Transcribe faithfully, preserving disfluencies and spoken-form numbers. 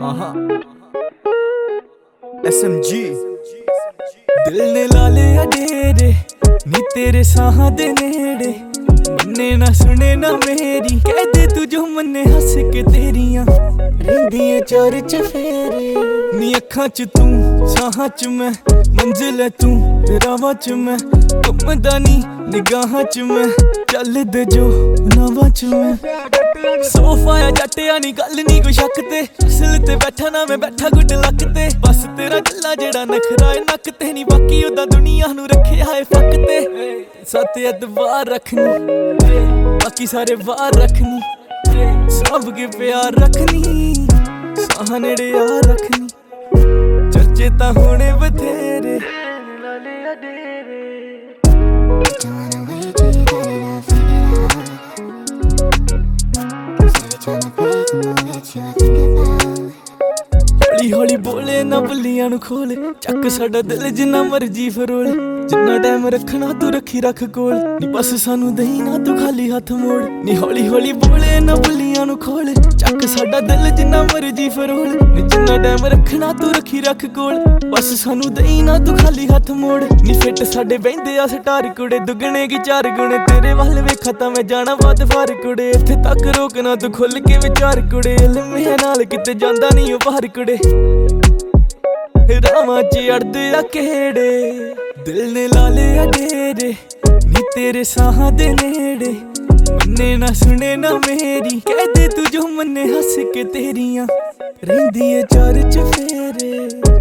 S M G दिल ने ला लिया डेरे नी तेरे साहां दे नेड़े मन्ने ना सुने ना मेरी कह दे तू जो मन्ने हस के तेरियां रहिंदियां चार चफेरे नी अखां च तू साहां च मैं मंजिल है तू ते रावां च मैं घुमदा नी निगाहां च मैं चलदे जो नावां च मैं सोफा या जट्टिया नी गल नी कोई शक ते असल ते बैठा ना मैं बैठा गुड लक ते बस तेरा गल्ला जेड़ा नखरा है नक ते नी बाकी ओदा दुनिया नू रखिया है फक ते सत अदबार रखनी बाकी सारे बाहर रखनी सब के प्यार रखनी साह नेड़े यार रखनी चर्चे तां होने बथेरे हौली हौली बोले ना बल्लियां नू खोल चक साडा दिल जिन्ना मर्जी फरोल जिन्ना टाइम रखना तू रखी रख कोल नी बस सानू दई ना तू खाली हाथ मोड़ नी हौली हौली बोले ना बल्लियां नू खोल चक साडा दिल जिन्ना मर्जी फरोल नी जिन्ना टाइम रखना तू रखी रख कोल बस सानू दई ना तू खाली हाथ मोड़ नी फिट साडे बहिंदे आ स्टार कुड़े दुगने की चार गुणे तेरे वल वेखा तां मैं जाना बहुत फार कुड़े इत्थे तक रोकना तू खुल के विचार कुड़े लम्हे नाल किते जांदा नहीं ओ बाहर कुड़े रावां च अड़दे आ केड़े दिल ने ला लिया डेरे नी तेरे साहां दे नेड़े मन्ने ना सुने ना मेरी कह दे तू जो मन्ने हस के तेरियां रहिंदियां चार चफेरे।